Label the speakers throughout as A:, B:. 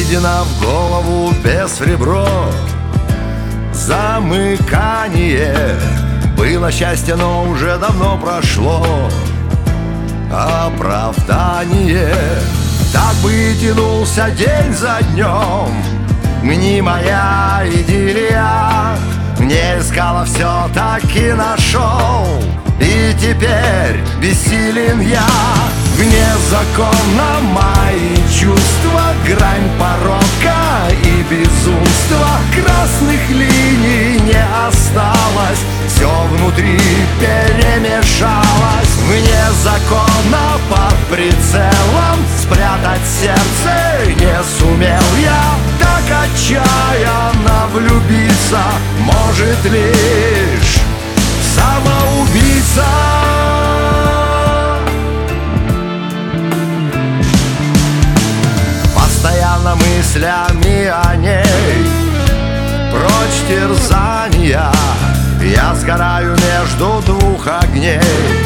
A: Введено в голову без ребро замыкание. Было счастье, но уже давно прошло оправдание. Так бы и тянулся день за днем мнимая идиллия. Не искала, все-таки нашел, и теперь бессилен я. Вне закона мои чувства, грань порока и безумства. Красных линий не осталось, все внутри перемешалось. Вне закона под прицелом спрятать сердце не сумел я. Так отчаянно влюбиться может лишь самоубийца. Постоянно мыслями о ней прочь терзания. Я сгораю между двух огней.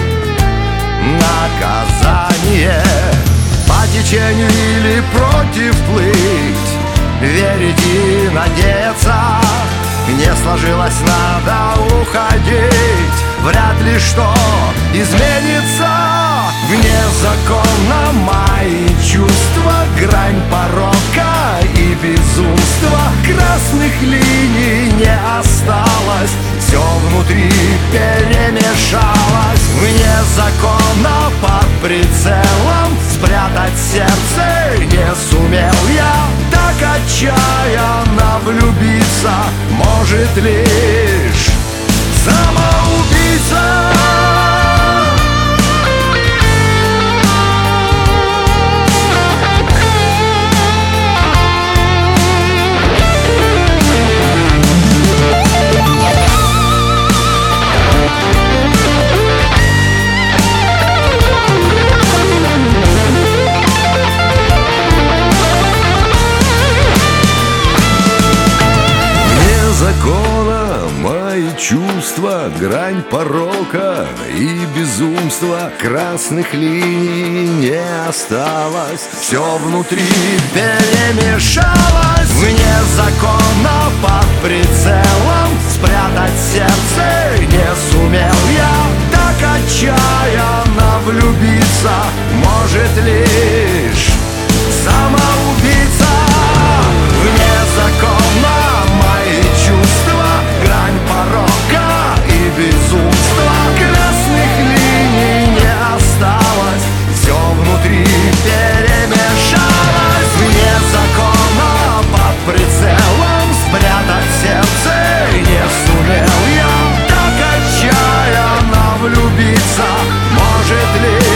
A: Наказание по течению или против плыть, верить и надеяться. Не сложилось, надо уходить. Вряд ли что изменится. Вне закона мои чувства, грань порока и безумства. Красных линий не осталось, все внутри перемешалось. Вне закона под прицелом спрятать сердце не сумел я. Так отчаянно влюбиться может лишь самоубийца. Закона мои чувства, грань порока и безумства. Красных линий не осталось, все внутри перемешалось. Вне закона под прицелом спрятать сердце не сумел я. Так отчаянно влюбиться может лишь самоубийца. Вне закона мои чувства, грань порока и безумства. Красных линий не осталось, все внутри перемешалось. Вне закона под прицелом спрятать сердце не сумел я. Так отчаянно влюбиться может лишь